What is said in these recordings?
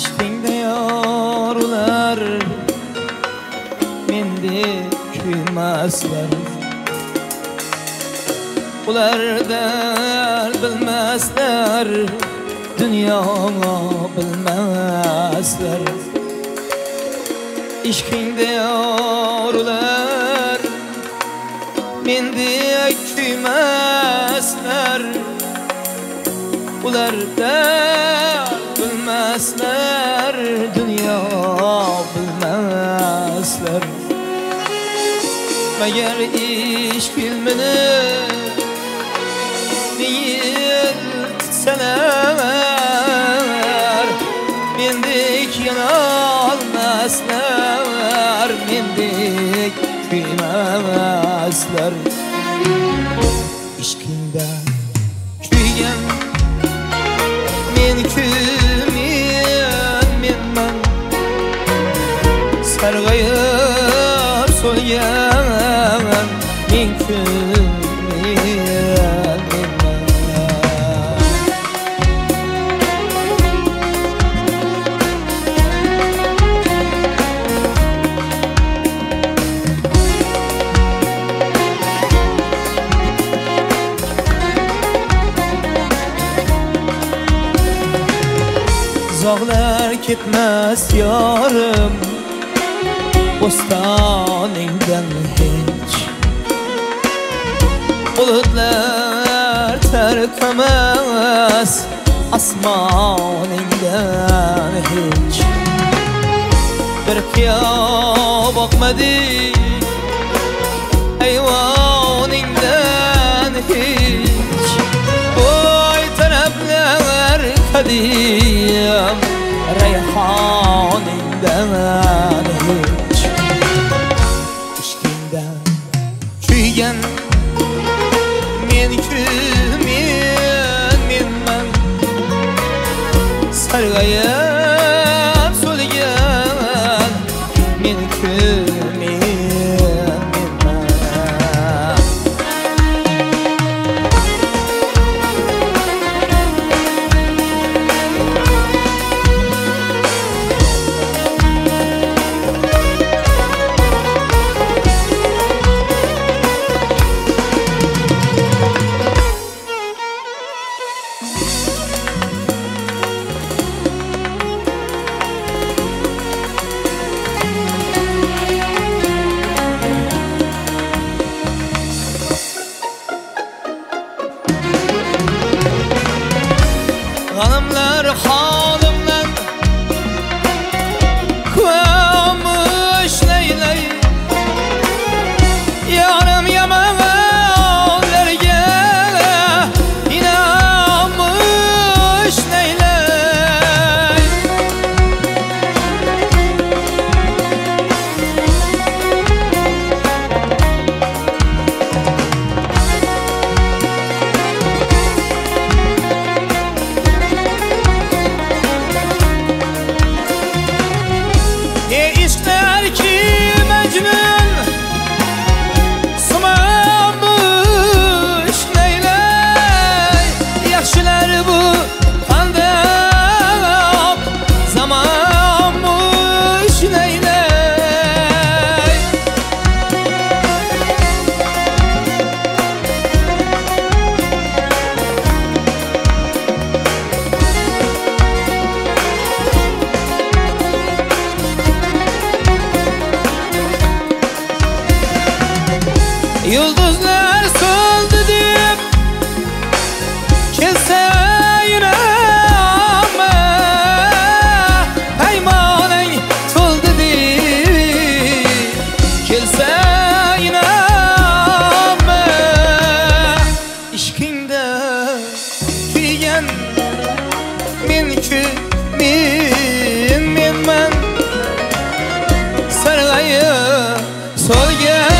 İşkingde yorular mendi kuymaslar. Ular der bilmezler, dünya bilmezler. İşkingde yorular mendi kuymaslar. Ular der bilmezler, dünya bilmezler. Meğer iş bilmeni değil tutsalar, mendik yana almazlar, mendik küymezler. İşkinde kuygen men kuymen men sargayıp solgan men kuymen. Uzaklar gitmez yarım bostaningdan hiç. Bulutlar terkamaz asmaningdan hiç. Bir kıya bakmadı eyvaningdan hiç. Oy taraflar kadim reyhaningdan hiç. İşkingden kuygen men kuymen men sargayıp solgan men kuymen men. Hanımlar halimden koymuş neyley, yarım yamanlarga inanmış neyley. İşler ki Mecnun sımamış neyley, yaxşılar bu qandaq zamanmış neyley. Yıldızlar soldu deyip kelse yüreğime, peymanın soldu deyip kelse yüreğime. İşkingde kuygen men kuymen men sargayıp solgan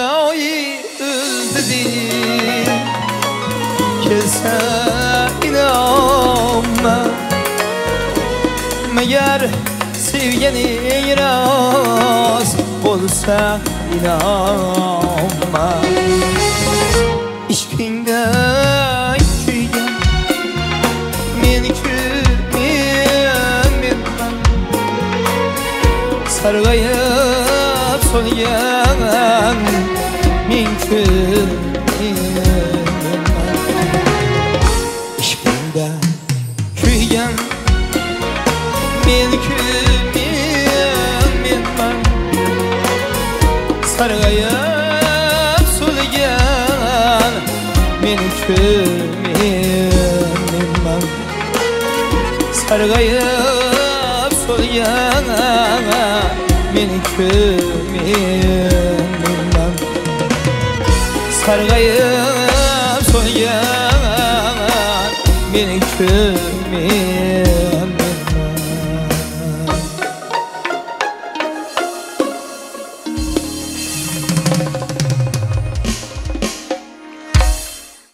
Sevdayı öldürdü Kelse inanma Meğer sevgeni rast olsa inanma İşkinde kuygan men kuymen sargayıp solgan men kuymen İşkinde kuygan men kuymen sargayıp solgan men kuymen sargayıp solgan men kuymen sargayıp solgan men kuymen